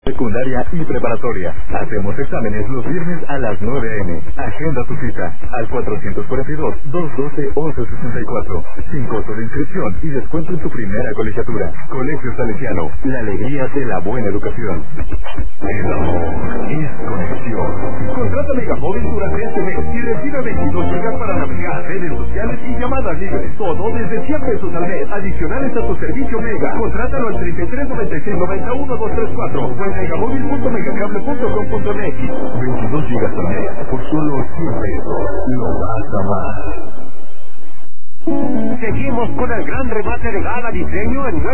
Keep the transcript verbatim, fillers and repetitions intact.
secundaria y preparatoria. Hacemos exámenes los viernes a las nueve a eme Agenda tu cita al cuatrocientos cuarenta y dos, doscientos doce, once sesenta y cuatro. Sin costo de inscripción y descuento en tu primera colegiatura. Colegio Salesiano, la alegría de la buena educación. El amor es conexión. Contrata Megamóvil durante este mes y recibe veintidós gigas para navegar, redes sociales y llamadas libres. Todo desde cien pesos al mes. Adicionales a tu servicio Mega. Contrátalo al treinta y tres noventa y seis noventa y uno doscientos treinta y cuatro o en megamóvil punto megacable punto com punto eme equis. veintidós gigas al mes por solo cien pesos. Lo vas a amar. Seguimos con el gran remate de gala diseño en